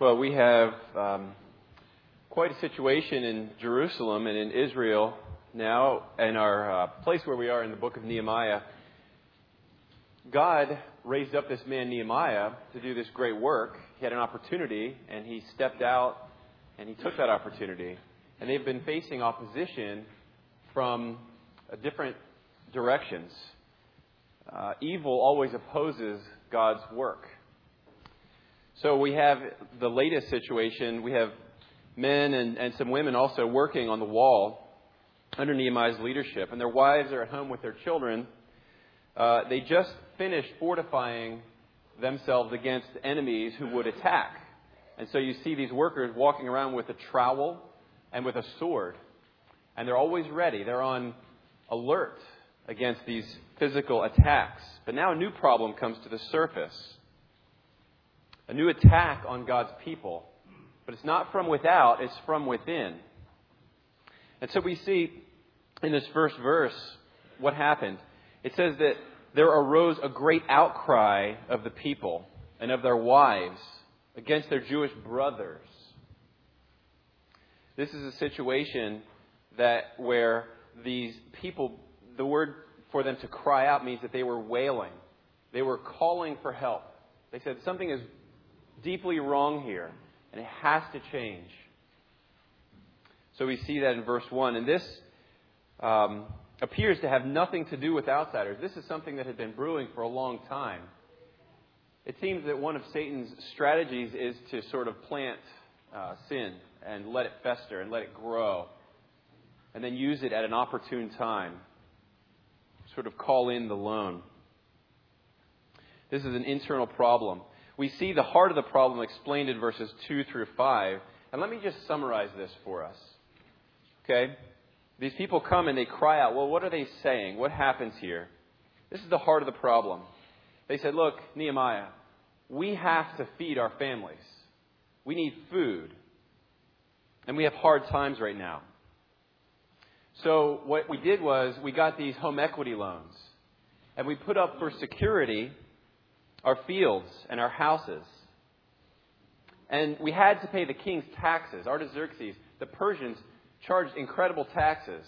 Well, we have quite a situation in Jerusalem and in Israel now, in our place where we are in the book of Nehemiah. God raised up this man Nehemiah to do this great work. He had an opportunity, and he stepped out, and he took that opportunity. And they've been facing opposition from different directions. Evil always opposes God's work. So we have the latest situation. We have men and some women also working on the wall under Nehemiah's leadership. And their wives are at home with their children. They just finished fortifying themselves against enemies who would attack. And so you see these workers walking around with a trowel and with a sword. And they're always ready. They're on alert against these physical attacks. But now a new problem comes to the surface. A new attack on God's people. But it's not from without, it's from within. And so we see in this first verse what happened. It says that there arose a great outcry of the people and of their wives against their Jewish brothers. This is a situation where these people, the word for them to cry out means that they were wailing. They were calling for help. They said something is deeply wrong here, and it has to change. So we see that in verse 1. And this appears to have nothing to do with outsiders. This is something that had been brewing for a long time. It seems that one of Satan's strategies is to sort of plant sin and let it fester and let it grow, and then use it at an opportune time. Sort of call in the loan. This is an internal problem. We see the heart of the problem explained in verses 2 through 5. And let me just summarize this for us. Okay? These people come and they cry out. Well, what are they saying? What happens here? This is the heart of the problem. They said, look, Nehemiah, we have to feed our families. We need food. And we have hard times right now. So what we did was we got these home equity loans. And we put up for security our fields and our houses. And we had to pay the king's taxes. Artaxerxes, the Persians, charged incredible taxes.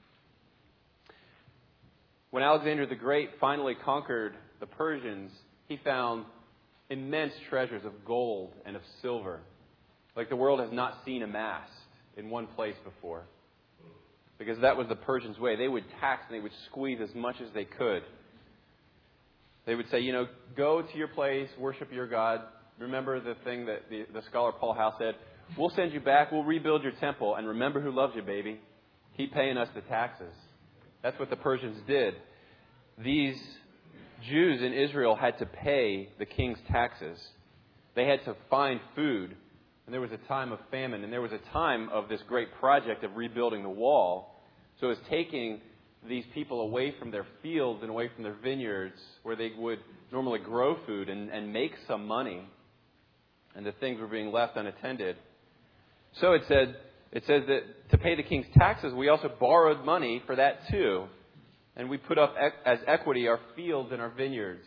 When Alexander the Great finally conquered the Persians, he found immense treasures of gold and of silver, like the world has not seen amassed in one place before. Because that was the Persians' way. They would tax and they would squeeze as much as they could. They would say, go to your place, worship your God. Remember the thing that the scholar Paul House said, we'll send you back, we'll rebuild your temple, and remember who loves you, baby. Keep paying us the taxes. That's what the Persians did. These Jews in Israel had to pay the king's taxes. They had to find food. And there was a time of famine, and there was a time of this great project of rebuilding the wall. So it was taking these people away from their fields and away from their vineyards where they would normally grow food and make some money. And the things were being left unattended. So it says that to pay the king's taxes, we also borrowed money for that too. And we put up as equity our fields and our vineyards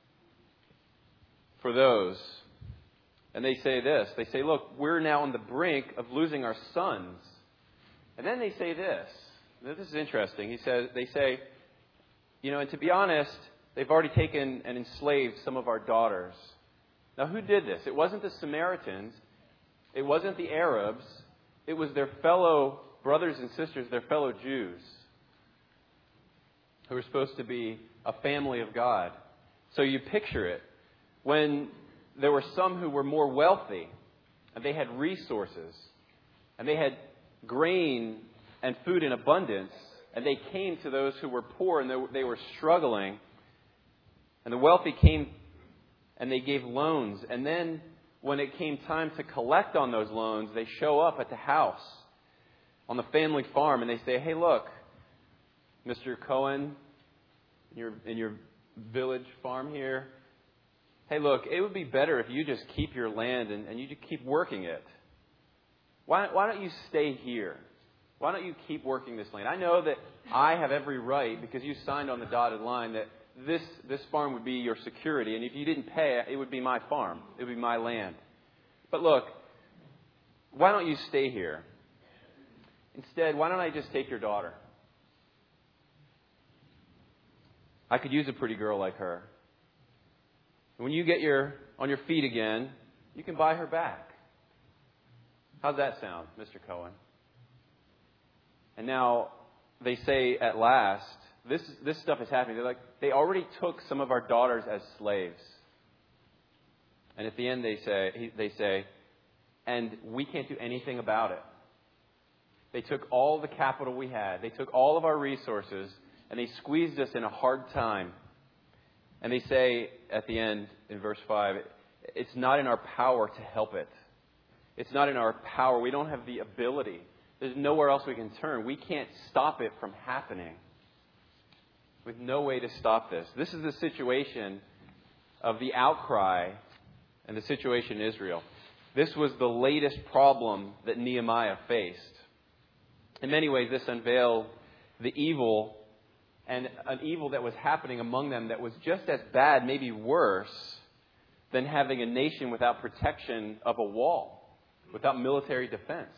for those. And they say this. They say, look, we're now on the brink of losing our sons. And then they say this. This is interesting. They say, and to be honest, they've already taken and enslaved some of our daughters. Now, who did this? It wasn't the Samaritans. It wasn't the Arabs. It was their fellow brothers and sisters, their fellow Jews, who were supposed to be a family of God. So you picture it. When there were some who were more wealthy, and they had resources, and they had grain and food in abundance, and they came to those who were poor and they were struggling, and the wealthy came and they gave loans, and then when it came time to collect on those loans, they show up at the house on the family farm and they say, hey, look, Mr. Cohen, in your village farm here, hey, look, it would be better if you just keep your land and you just keep working it. Why don't you stay here? Why don't you keep working this land? I know that I have every right, because you signed on the dotted line, that this farm would be your security. And if you didn't pay, it would be my farm. It would be my land. But look, why don't you stay here? Instead, why don't I just take your daughter? I could use a pretty girl like her. And when you get on your feet again, you can buy her back. How's that sound, Mr. Cohen? And now they say at last, this stuff is happening. They already took some of our daughters as slaves. And at the end they say, and we can't do anything about it. They took all the capital we had. They took all of our resources, and they squeezed us in a hard time. And they say at the end, in verse 5, it's not in our power to help it. It's not in our power. We don't have the ability. There's nowhere else we can turn. We can't stop it from happening. With no way to stop this. This is the situation of the outcry and the situation in Israel. This was the latest problem that Nehemiah faced. In many ways, this unveiled the evil, and an evil that was happening among them that was just as bad, maybe worse, than having a nation without protection of a wall, without military defense.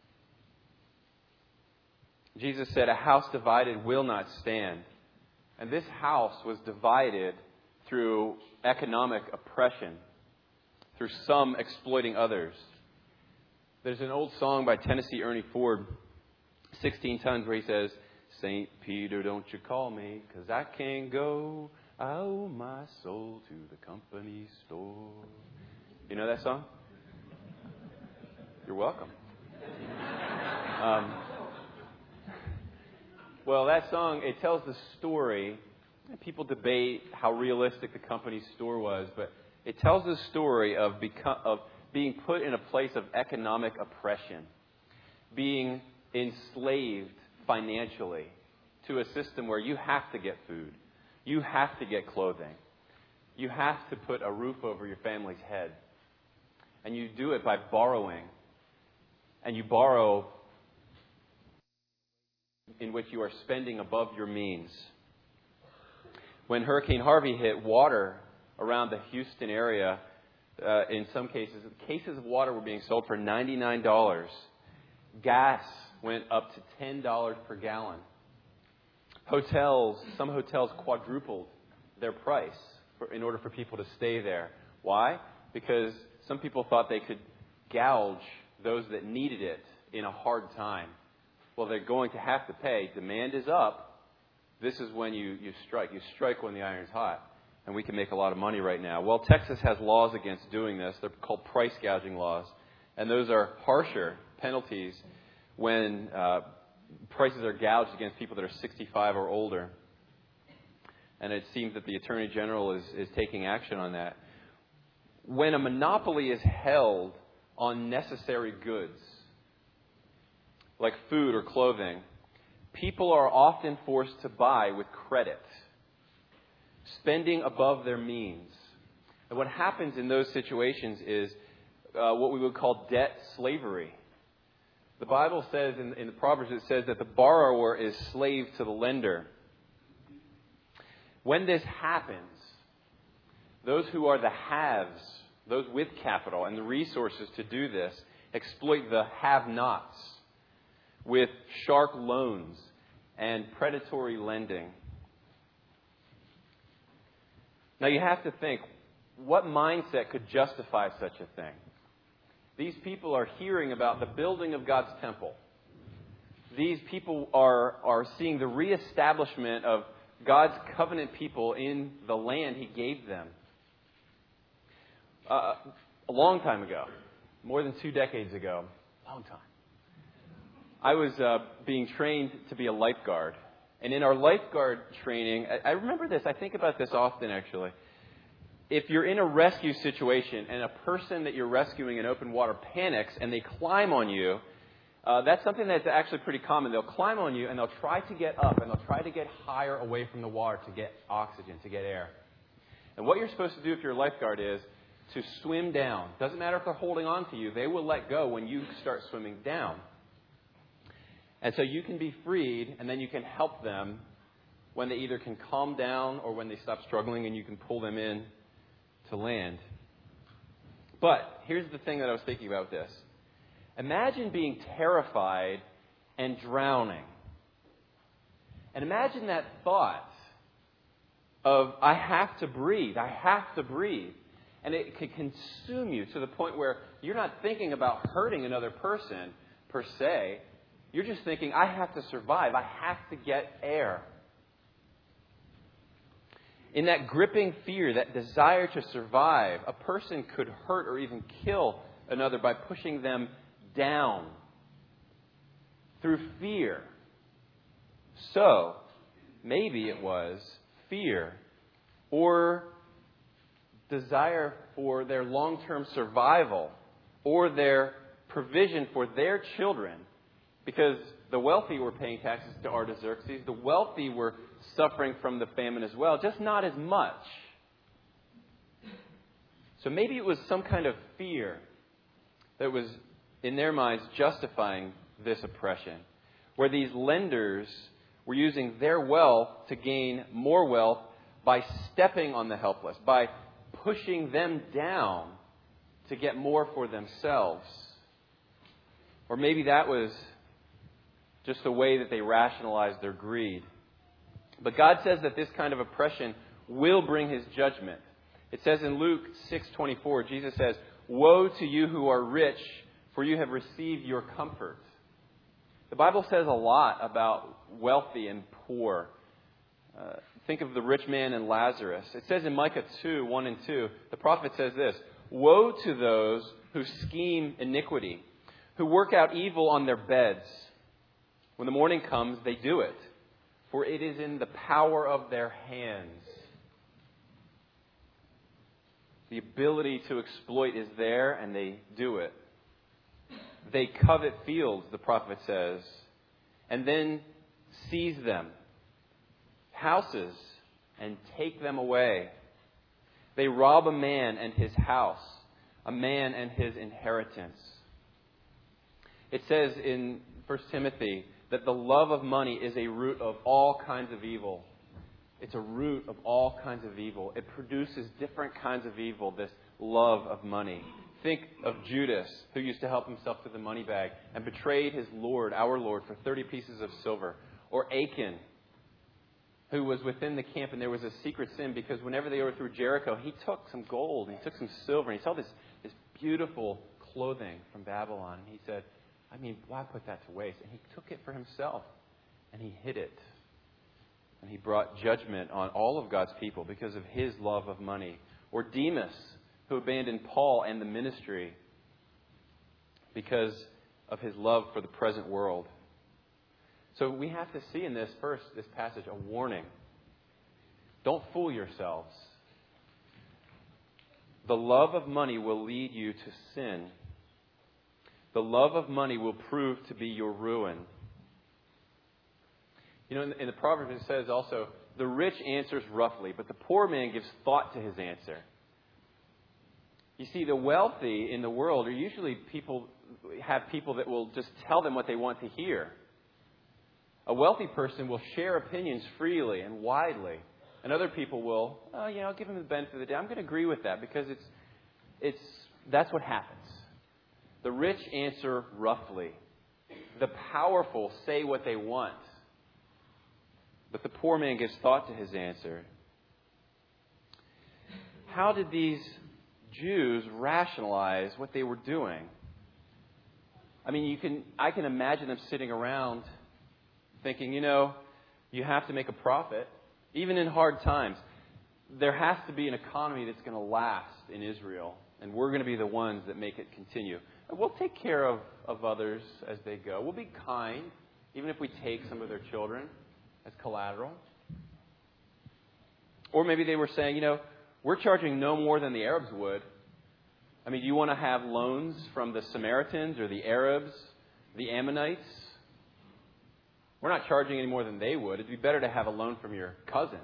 Jesus said, "A house divided will not stand." And this house was divided through economic oppression, through some exploiting others. There's an old song by Tennessee Ernie Ford, 16 Tons, where he says, "St. Peter, don't you call me, 'cause I can't go. I owe my soul to the company store." You know that song? You're welcome. Well, that song, it tells the story. People debate how realistic the company store was, but it tells the story of being put in a place of economic oppression, being enslaved financially to a system where you have to get food, you have to get clothing, you have to put a roof over your family's head, and you do it by borrowing, and you borrow in which you are spending above your means. When Hurricane Harvey hit, water around the Houston area, in some cases of water were being sold for $99. Gas went up to $10 per gallon. Some hotels quadrupled their price in order for people to stay there. Why? Because some people thought they could gouge those that needed it in a hard time. Well, they're going to have to pay. Demand is up. This is when you strike. You strike when the iron's hot. And we can make a lot of money right now. Well, Texas has laws against doing this. They're called price gouging laws. And those are harsher penalties when prices are gouged against people that are 65 or older. And it seems that the Attorney General is taking action on that. When a monopoly is held on necessary goods, like food or clothing, people are often forced to buy with credit, spending above their means. And what happens in those situations is what we would call debt slavery. The Bible says, in the Proverbs, it says that the borrower is slave to the lender. When this happens, those who are the haves, those with capital and the resources to do this, exploit the have-nots with sharp loans and predatory lending. Now you have to think, what mindset could justify such a thing? These people are hearing about the building of God's temple. These people are seeing the reestablishment of God's covenant people in the land He gave them. A long time ago, more than 2 decades ago, long time, I was being trained to be a lifeguard. And in our lifeguard training, I remember this. I think about this often, actually. If you're in a rescue situation and a person that you're rescuing in open water panics and they climb on you, that's something that's actually pretty common. They'll climb on you and they'll try to get up and they'll try to get higher away from the water to get oxygen, to get air. And what you're supposed to do if you're a lifeguard is to swim down. Doesn't matter if they're holding on to you. They will let go when you start swimming down. And so you can be freed, and then you can help them when they either can calm down or when they stop struggling, and you can pull them in to land. But here's the thing that I was thinking about this. Imagine being terrified and drowning. And imagine that thought of, I have to breathe. And it could consume you to the point where you're not thinking about hurting another person per se. You're just thinking, I have to survive. I have to get air. In that gripping fear, that desire to survive, a person could hurt or even kill another by pushing them down through fear. So, maybe it was fear or desire for their long-term survival or their provision for their children, because the wealthy were paying taxes to Artaxerxes. The wealthy were suffering from the famine as well, just not as much. So maybe it was some kind of fear that was, in their minds, justifying this oppression, where these lenders were using their wealth to gain more wealth by stepping on the helpless, by pushing them down to get more for themselves. Or maybe that was just the way that they rationalized their greed. But God says that this kind of oppression will bring His judgment. It says in Luke 6:24, Jesus says, "Woe to you who are rich, for you have received your comfort." The Bible says a lot about wealthy and poor. Think of the rich man and Lazarus. It says in Micah 2:1 and 2, the prophet says this, "Woe to those who scheme iniquity, who work out evil on their beds. When the morning comes, they do it, for it is in the power of their hands." The ability to exploit is there, and they do it. They covet fields, the prophet says, and then seize them, houses, and take them away. They rob a man and his house, a man and his inheritance. It says in 1 Timothy that the love of money is a root of all kinds of evil. It's a root of all kinds of evil. It produces different kinds of evil, this love of money. Think of Judas, who used to help himself to the money bag and betrayed his Lord, our Lord, for 30 pieces of silver. Or Achan, who was within the camp, and there was a secret sin because whenever they overthrew Jericho, he took some gold, and he took some silver, and he saw this beautiful clothing from Babylon, and he said, why put that to waste? And he took it for himself, and he hid it. And he brought judgment on all of God's people because of his love of money. Or Demas, who abandoned Paul and the ministry because of his love for the present world. So we have to see in this passage, a warning. Don't fool yourselves. The love of money will lead you to sin. The love of money will prove to be your ruin. In the Proverbs it says also, the rich answers roughly, but the poor man gives thought to his answer. You see, the wealthy in the world are usually people that will just tell them what they want to hear. A wealthy person will share opinions freely and widely. And other people will, I'll give them the benefit of the doubt. I'm going to agree with that because that's what happens. The rich answer roughly. The powerful say what they want. But the poor man gives thought to his answer. How did these Jews rationalize what they were doing? I can imagine them sitting around thinking, you have to make a profit. Even in hard times, there has to be an economy that's going to last in Israel. And we're going to be the ones that make it continue. And we'll take care of others as they go. We'll be kind, even if we take some of their children as collateral. Or maybe they were saying, we're charging no more than the Arabs would. Do you want to have loans from the Samaritans or the Arabs, the Ammonites? We're not charging any more than they would. It'd be better to have a loan from your cousins.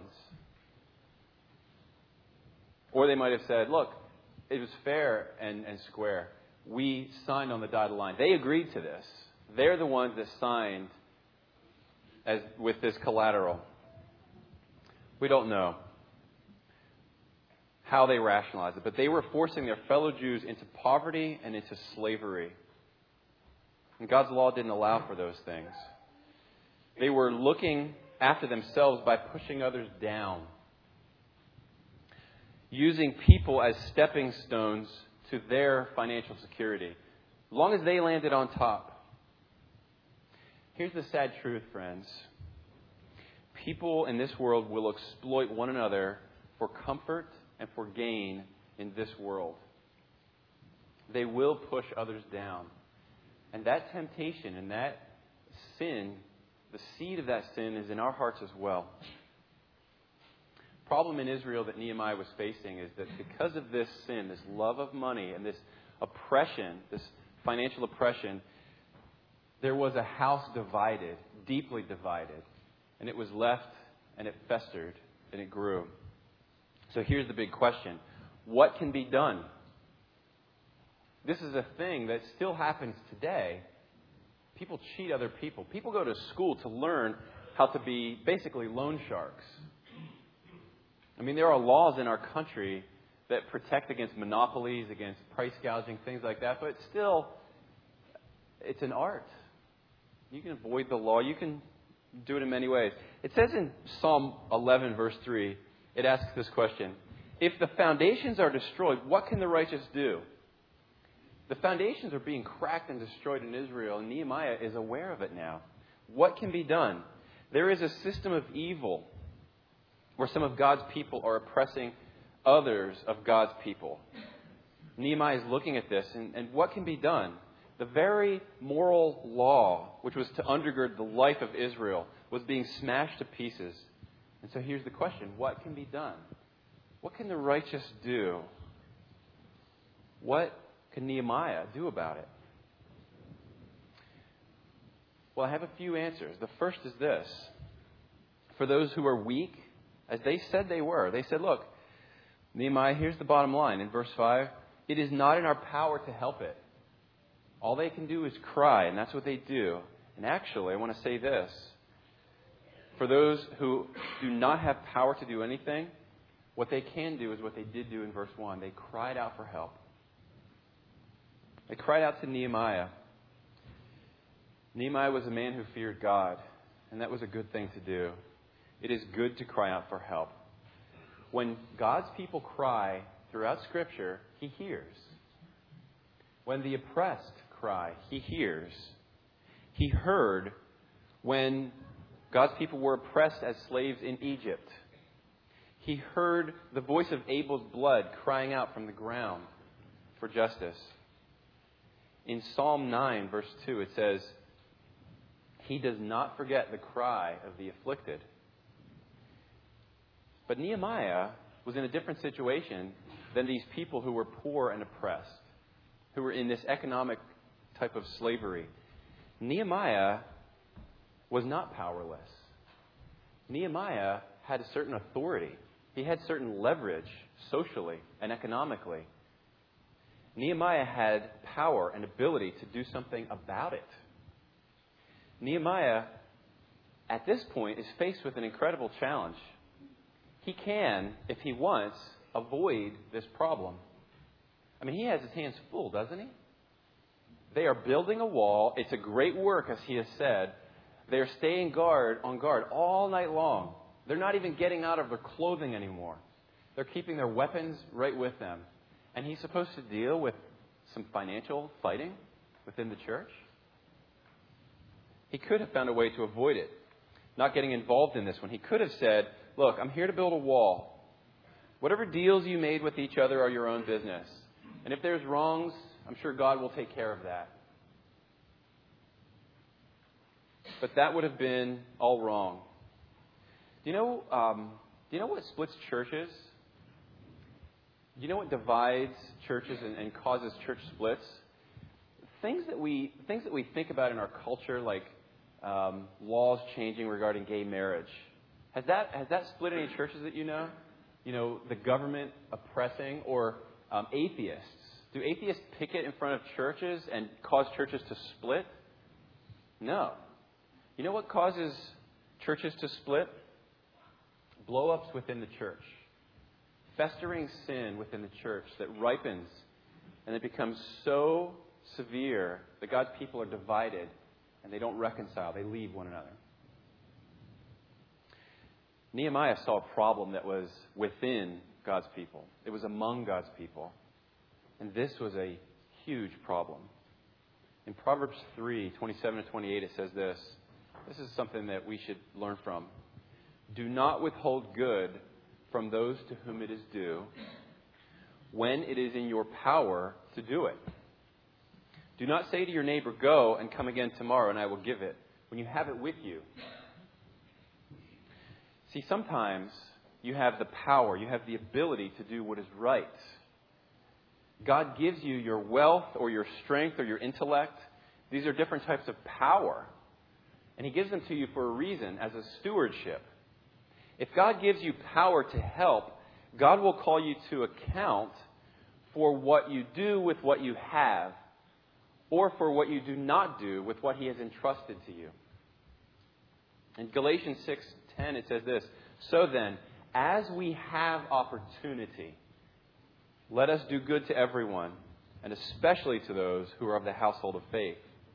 Or they might have said, look, it was fair and square. We signed on the dotted line. They agreed to this. They're the ones that signed with this collateral. We don't know. how they rationalized it. But they were forcing their fellow Jews into poverty and into slavery. And God's law didn't allow for those things. They were looking after themselves by pushing others down, using people as stepping stones to their financial security, as long as they landed on top. Here's the sad truth, friends. People in this world will exploit one another for comfort and for gain in this world. They will push others down. And that temptation and that sin, the seed of that sin is in our hearts as well. The problem in Israel that Nehemiah was facing is that because of this sin, this love of money and this oppression, this financial oppression, there was a house divided, deeply divided. And it was left and it festered and it grew. So here's the big question. What can be done? This is a thing that still happens today. People cheat other people. People go to school to learn how to be basically loan sharks. I mean, there are laws in our country that protect against monopolies, against price gouging, things like that. But still, it's an art. You can avoid the law. You can do it in many ways. It says in Psalm 11, verse 3, it asks this question. If the foundations are destroyed, what can the righteous do? The foundations are being cracked and destroyed in Israel, and Nehemiah is aware of it now. What can be done? There is a system of evil where some of God's people are oppressing others of God's people. Nehemiah is looking at this, and what can be done? The very moral law, which was to undergird the life of Israel, was being smashed to pieces. And so here's the question. What can be done? What can the righteous do? What can Nehemiah do about it? Well, I have a few answers. The first is this. For those who are weak, as they said they were, they said, look, Nehemiah, here's the bottom line. In verse 5, it is not in our power to help it. All they can do is cry, and that's what they do. And actually, I want to say this. For those who do not have power to do anything, what they can do is what they did do in verse 1. They cried out for help. They cried out to Nehemiah. Nehemiah was a man who feared God, and that was a good thing to do. It is good to cry out for help. When God's people cry throughout Scripture, He hears. When the oppressed cry, He hears. He heard when God's people were oppressed as slaves in Egypt. He heard the voice of Abel's blood crying out from the ground for justice. In Psalm 9, verse 2, it says, He does not forget the cry of the afflicted. But Nehemiah was in a different situation than these people who were poor and oppressed, who were in this economic type of slavery. Nehemiah was not powerless. Nehemiah had a certain authority. He had certain leverage socially and economically. Nehemiah had power and ability to do something about it. Nehemiah, at this point, is faced with an incredible challenge. He can, if he wants, avoid this problem. I mean, he has his hands full, doesn't he? They are building a wall. It's a great work, as he has said. They're staying on guard all night long. They're not even getting out of their clothing anymore. They're keeping their weapons right with them. And he's supposed to deal with some financial fighting within the church. He could have found a way to avoid it, not getting involved in this one. He could have said, look, I'm here to build a wall. Whatever deals you made with each other are your own business. And if there's wrongs, I'm sure God will take care of that. But that would have been all wrong. Do you know what splits churches? Do you know what divides churches and causes church splits? Things that we think about in our culture, like laws changing regarding gay marriage. Has that split any churches that you know? You know, the government oppressing, or atheists. Do atheists picket in front of churches and cause churches to split? No. You know what causes churches to split? Blow-ups within the church. festering sin within the church that ripens and it becomes so severe that God's people are divided and they don't reconcile. They leave one another. Nehemiah saw a problem that was within God's people. It was among God's people. And this was a huge problem. In Proverbs 3:27-28, it says this. This is something that we should learn from. Do not withhold good from those to whom it is due when it is in your power to do it. Do not say to your neighbor, go and come again tomorrow and I will give it, when you have it with you. See, sometimes you have the power, you have the ability to do what is right. God gives you your wealth or your strength or your intellect. These are different types of power. And He gives them to you for a reason, as a stewardship. If God gives you power to help, God will call you to account for what you do with what you have, or for what you do not do with what He has entrusted to you. In Galatians 6:10, it says this, so then, as we have opportunity, let us do good to everyone, and especially to those who are of the household of faith.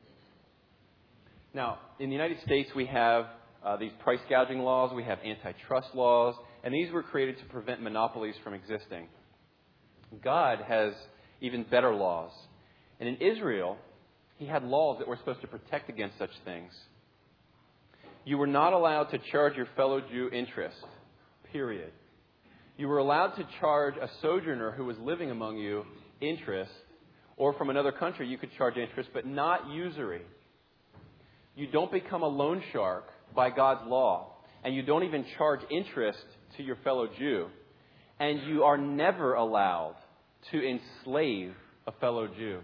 Now, in the United States, we have these price gouging laws, we have antitrust laws, and these were created to prevent monopolies from existing. God has even better laws. And in Israel, He had laws that were supposed to protect against such things. You were not allowed to charge your fellow Jew interest, period. You were allowed to charge a sojourner who was living among you interest, or from another country you could charge interest, but not usury. You don't become a loan shark by God's law, and you don't even charge interest to your fellow Jew. And you are never allowed to enslave a fellow Jew.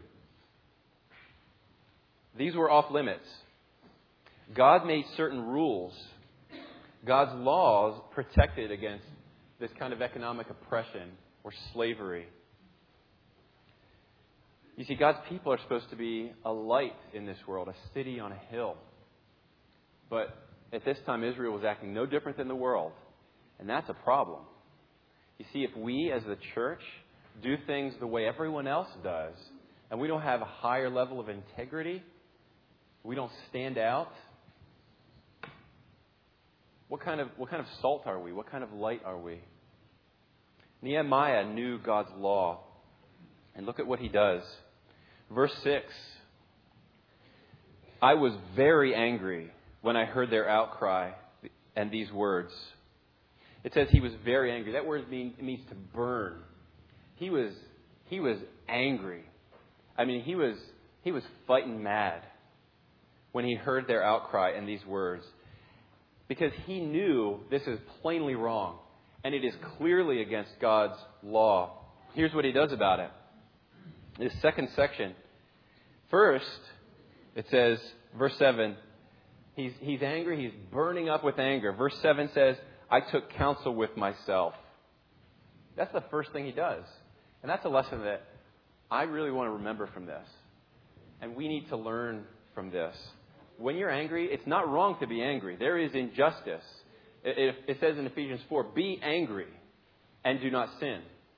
These were off limits. God made certain rules. God's laws protected against this kind of economic oppression or slavery. You see, God's people are supposed to be a light in this world, a city on a hill. But at this time, Israel was acting no different than the world. And that's a problem. You see, if we as the church do things the way everyone else does, and we don't have a higher level of integrity, we don't stand out, what kind of salt are we? What kind of light are we? Nehemiah knew God's law. And look at what he does. Verse 6. I was very angry when I heard their outcry and these words. It says he was very angry. That word means to burn. He was angry. I mean, he was fighting mad when he heard their outcry and these words. Because he knew this is plainly wrong. And it is clearly against God's law. Here's what he does about it. This second section. First, it says, verse 7, he's angry, he's burning up with anger. Verse 7 says, I took counsel with myself. That's the first thing he does. And that's a lesson that I really want to remember from this. And we need to learn from this. When you're angry, it's not wrong to be angry. There is injustice. It says in Ephesians 4, be angry and do not sin.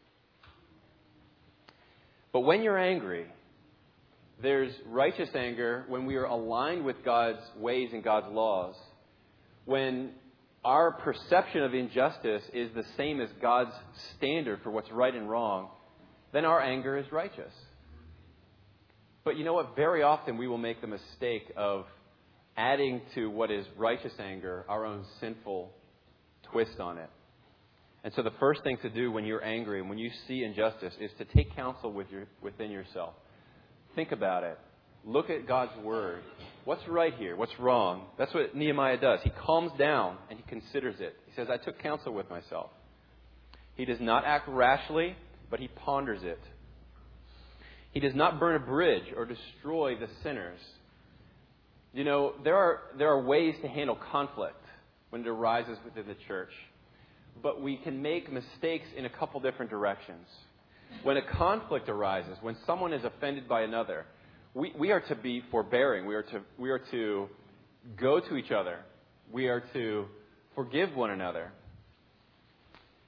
But when you're angry, there's righteous anger when we are aligned with God's ways and God's laws. When our perception of injustice is the same as God's standard for what's right and wrong, then our anger is righteous. But you know what? Very often we will make the mistake of adding to what is righteous anger our own sinful twist on it. And so the first thing to do when you're angry and when you see injustice is to take counsel within yourself. Think about it. Look at God's word. What's right here? What's wrong? That's what Nehemiah does. He calms down and he considers it. He says, I took counsel with myself. He does not act rashly, but he ponders it. He does not burn a bridge or destroy the sinners. You know, there are ways to handle conflict when it arises within the church. But we can make mistakes in a couple different directions. When a conflict arises, when someone is offended by another, we are to be forbearing. We are to go to each other. We are to forgive one another.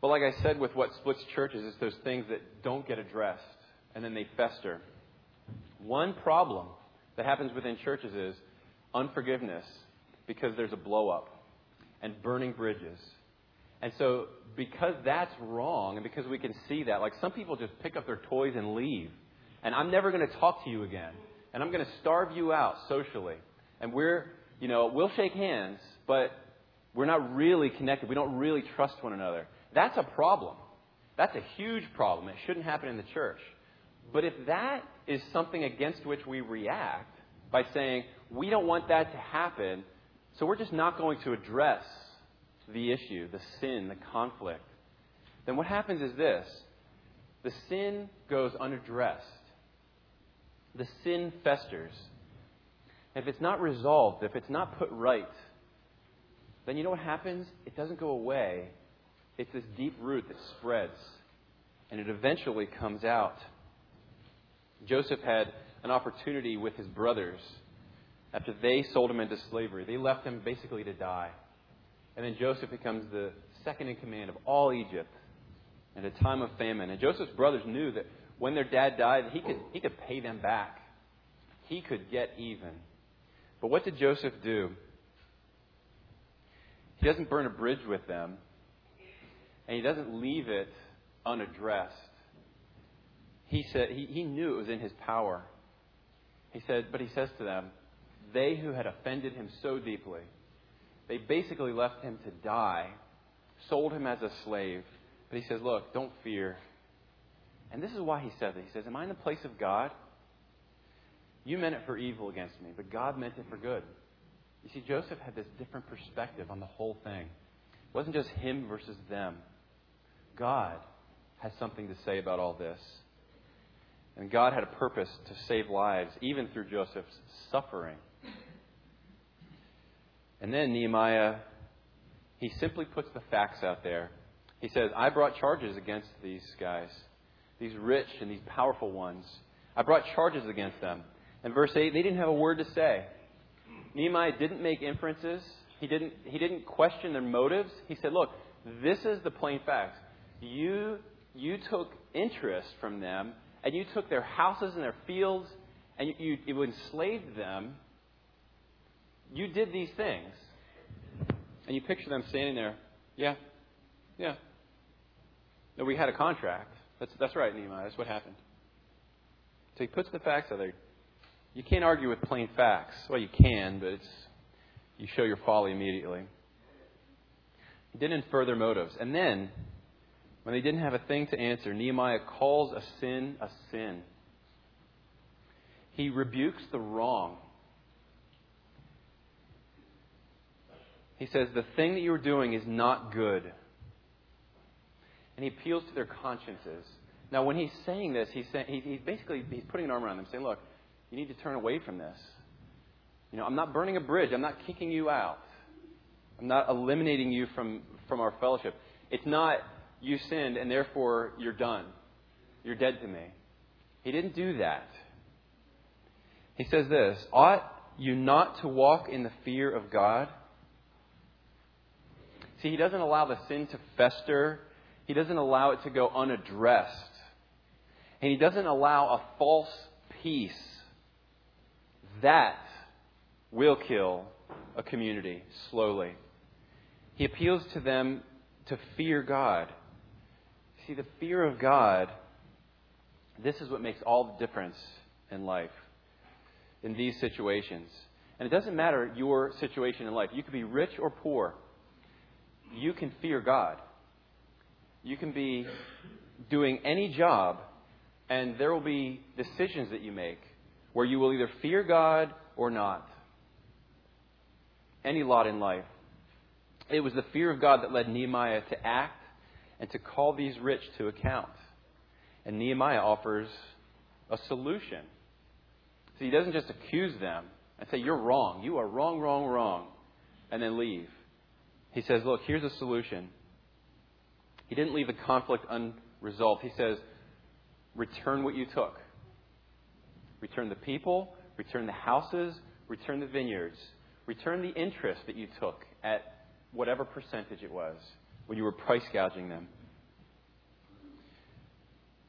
But like I said, with what splits churches, it's those things that don't get addressed, and then they fester. One problem that happens within churches is unforgiveness, because there's a blow-up and burning bridges. And so because that's wrong, and because we can see that, like some people just pick up their toys and leave. And I'm never going to talk to you again. And I'm going to starve you out socially. And we'll shake hands, but we're not really connected. We don't really trust one another. That's a problem. That's a huge problem. It shouldn't happen in the church. But if that is something against which we react by saying, we don't want that to happen, so we're just not going to address the issue, the sin, the conflict, then what happens is this. The sin goes unaddressed. The sin festers. If it's not resolved, if it's not put right, then you know what happens? It doesn't go away. It's this deep root that spreads, and it eventually comes out. Joseph had an opportunity with his brothers after they sold him into slavery. They left him basically to die. And then Joseph becomes the second in command of all Egypt at a time of famine. And Joseph's brothers knew that when their dad died, he could pay them back. He could get even. But what did Joseph do? He doesn't burn a bridge with them. And he doesn't leave it unaddressed. He said he knew it was in his power. He says to them, they who had offended him so deeply, they basically left him to die, sold him as a slave. But he says, look, don't fear. And this is why he says it. He says, am I in the place of God? You meant it for evil against me, but God meant it for good. You see, Joseph had this different perspective on the whole thing. It wasn't just him versus them. God has something to say about all this. And God had a purpose to save lives, even through Joseph's suffering. And then Nehemiah, he simply puts the facts out there. He says, I brought charges against these guys, these rich and these powerful ones. I brought charges against them. In verse 8, they didn't have a word to say. Nehemiah didn't make inferences. He didn't question their motives. He said, look, this is the plain facts. You took interest from them, and you took their houses and their fields, and you enslaved them. You did these things. And you picture them standing there. Yeah. No, we had a contract. That's right, Nehemiah. That's what happened. So he puts the facts out there. You can't argue with plain facts. Well, you can, but you show your folly immediately. He didn't infer their motives. And then, when they didn't have a thing to answer, Nehemiah calls a sin a sin. He rebukes the wrong. He says, the thing that you're doing is not good. And he appeals to their consciences. Now, when he's saying this, he's putting an arm around them, saying, look, you need to turn away from this. I'm not burning a bridge. I'm not kicking you out. I'm not eliminating you from our fellowship. It's not you sinned and therefore you're done. You're dead to me. He didn't do that. He says this, ought you not to walk in the fear of God? See, he doesn't allow the sin to fester. He doesn't allow it to go unaddressed. And he doesn't allow a false peace. That will kill a community slowly. He appeals to them to fear God. See, the fear of God, this is what makes all the difference in life, in these situations. And it doesn't matter your situation in life. You could be rich or poor. You can fear God. You can be doing any job, and there will be decisions that you make where you will either fear God or not. Any lot in life. It was the fear of God that led Nehemiah to act and to call these rich to account. And Nehemiah offers a solution. So he doesn't just accuse them and say, you're wrong. You are wrong, wrong, wrong. And then leave. He says, look, here's a solution. He didn't leave the conflict unresolved. He says, return what you took. Return the people, return the houses, return the vineyards. Return the interest that you took at whatever percentage it was when you were price gouging them.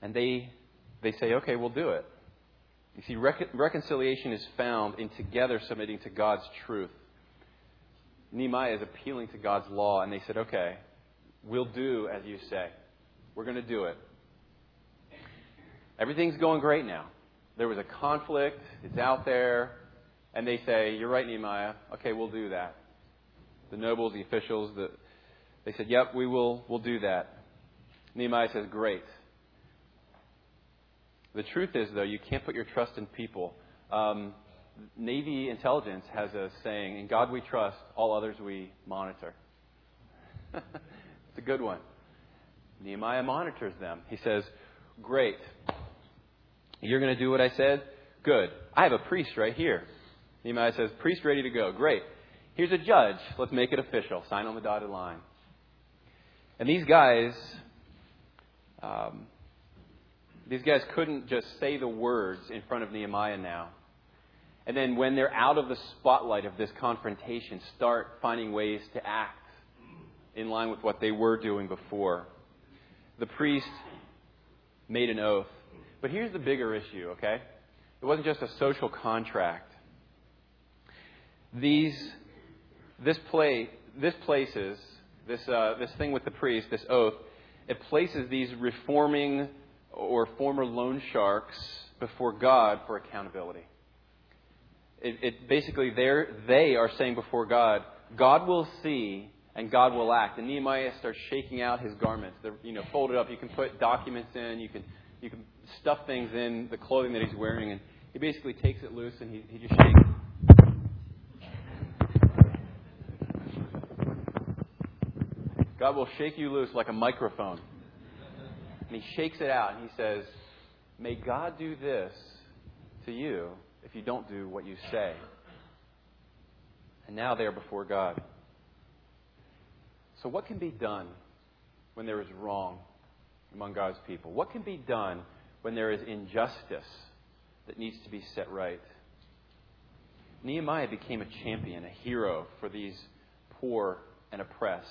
And they say, okay, we'll do it. You see, reconciliation is found in together submitting to God's truth. Nehemiah is appealing to God's law, and they said, okay, we'll do as you say. We're going to do it. Everything's going great now. There was a conflict. It's out there. And they say, you're right, Nehemiah. Okay, we'll do that. The nobles, the officials, they said, yep, we'll do that. Nehemiah says, great. The truth is, though, you can't put your trust in people. Navy intelligence has a saying, in God we trust, all others we monitor. It's a good one. Nehemiah monitors them. He says, great. You're going to do what I said? Good. I have a priest right here. Nehemiah says, priest ready to go. Great. Here's a judge. Let's make it official. Sign on the dotted line. And these guys couldn't just say the words in front of Nehemiah now. And then when they're out of the spotlight of this confrontation, start finding ways to act in line with what they were doing before. The priest made an oath. But here's the bigger issue, okay? It wasn't just a social contract. This thing with the priest, this oath, it places these reforming or former loan sharks before God for accountability. It basically, they are saying before God, God will see and God will act. And Nehemiah starts shaking out his garments. They're folded up. You can put documents in. You can stuff things in the clothing that he's wearing. And he basically takes it loose and he just shakes. God will shake you loose like a microphone. And he shakes it out and he says, may God do this to you if you don't do what you say. And now they are before God. So what can be done when there is wrong among God's people? What can be done when there is injustice that needs to be set right? Nehemiah became a champion, a hero for these poor and oppressed.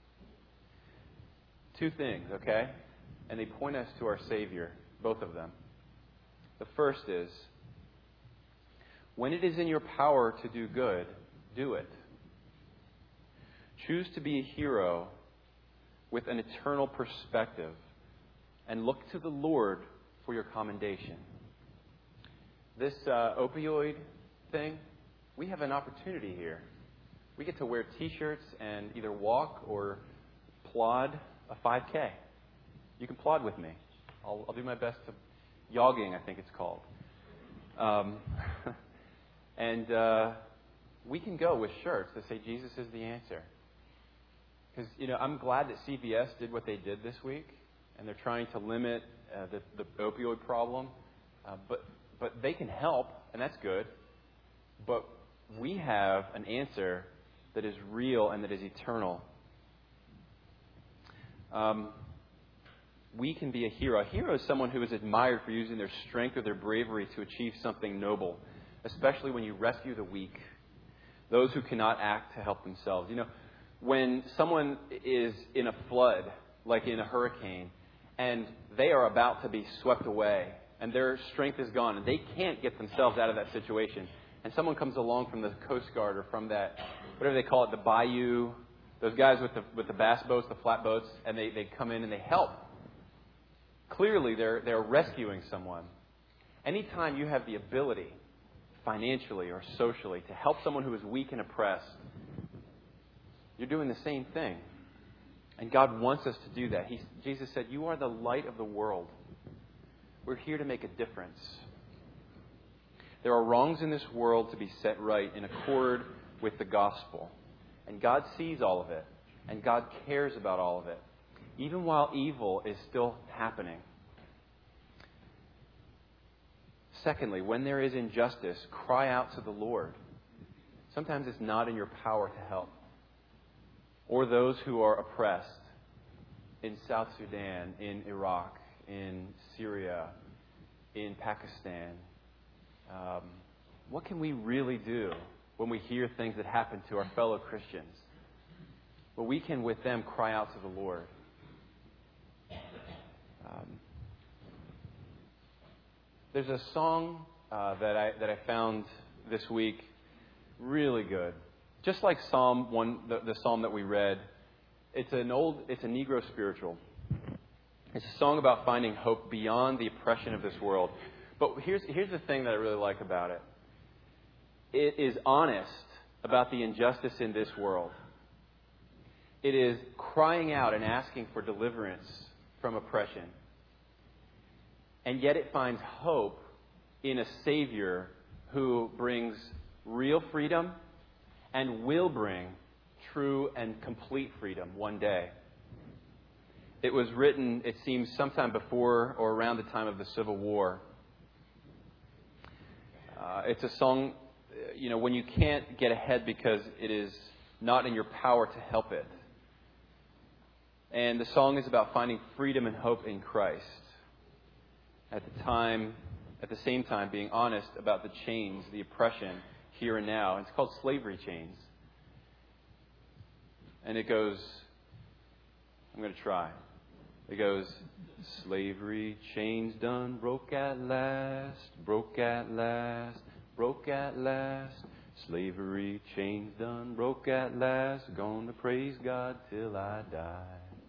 Two things, okay? And they point us to our Savior, both of them. The first is, when it is in your power to do good, do it. Choose to be a hero with an eternal perspective and look to the Lord for your commendation. This opioid thing, we have an opportunity here. We get to wear T-shirts and either walk or plod a 5K. You can plod with me. I'll do my best to... Jogging, I think it's called. And we can go with shirts that say Jesus is the answer. Because, I'm glad that CVS did what they did this week. And they're trying to limit the opioid problem. But they can help, and that's good. But we have an answer that is real and that is eternal. We can be a hero. A hero is someone who is admired for using their strength or their bravery to achieve something noble, especially when you rescue the weak, those who cannot act to help themselves. When someone is in a flood, like in a hurricane, and they are about to be swept away, and their strength is gone, and they can't get themselves out of that situation, and someone comes along from the Coast Guard or from that, whatever they call it, the bayou, those guys with the bass boats, the flat boats, and they come in and they help. Clearly, they're rescuing someone. Anytime you have the ability, financially or socially, to help someone who is weak and oppressed, you're doing the same thing. And God wants us to do that. Jesus said, you are the light of the world. We're here to make a difference. There are wrongs in this world to be set right in accord with the gospel. And God sees all of it. And God cares about all of it, even while evil is still happening. Secondly, when there is injustice, cry out to the Lord. Sometimes it's not in your power to help. Or those who are oppressed in South Sudan, in Iraq, in Syria, in Pakistan. What can we really do when we hear things that happen to our fellow Christians? Well, we can, with them, cry out to the Lord. There's a song that I found this week really good. Just like Psalm 1, the psalm that we read, it's a Negro spiritual. It's a song about finding hope beyond the oppression of this world. But here's the thing that I really like about it. It is honest about the injustice in this world. It is crying out and asking for deliverance from oppression. And yet it finds hope in a Savior who brings real freedom and will bring true and complete freedom one day. It was written, it seems, sometime before or around the time of the Civil War. It's a song, when you can't get ahead because it is not in your power to help it. And the song is about finding freedom and hope in Christ. At the same time, being honest about the chains, the oppression here and now. It's called Slavery Chains. And it goes, I'm going to try. It goes, slavery chains done broke at last, broke at last, broke at last. Slavery chains done broke at last, gonna praise God till I die.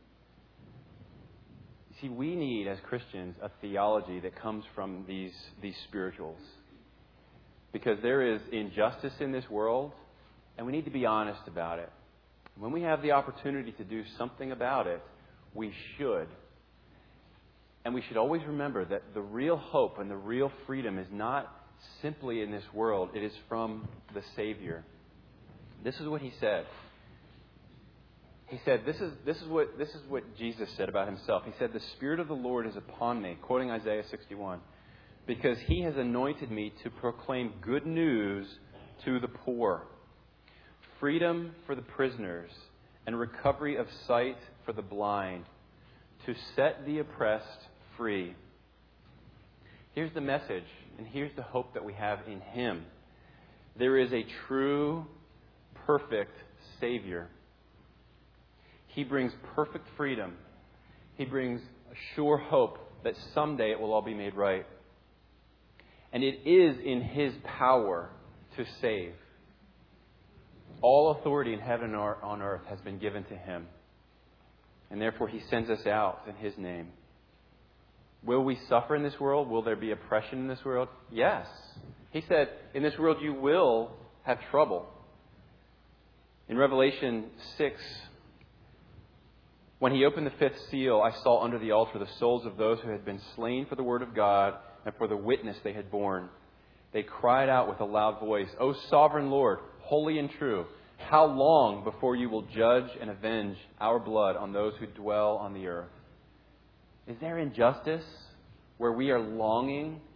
See, we need, as Christians, a theology that comes from these spirituals. Because there is injustice in this world, and we need to be honest about it. When we have the opportunity to do something about it, we should. And we should always remember that the real hope and the real freedom is not simply in this world. It is from the Savior. This is what he said. He said, this is what Jesus said about himself. He said, the Spirit of the Lord is upon me, quoting Isaiah 61, because he has anointed me to proclaim good news to the poor, freedom for the prisoners, and recovery of sight for the blind, to set the oppressed free. Here's the message, and here's the hope that we have in him. There is a true, perfect Savior. He brings perfect freedom. He brings a sure hope that someday it will all be made right. And it is in his power to save. All authority in heaven and on earth has been given to him. And therefore he sends us out in his name. Will we suffer in this world? Will there be oppression in this world? Yes. He said, in this world you will have trouble. In Revelation 6, when he opened the fifth seal, I saw under the altar the souls of those who had been slain for the word of God and for the witness they had borne. They cried out with a loud voice, O sovereign Lord, holy and true, how long before you will judge and avenge our blood on those who dwell on the earth? Is there injustice where we are longing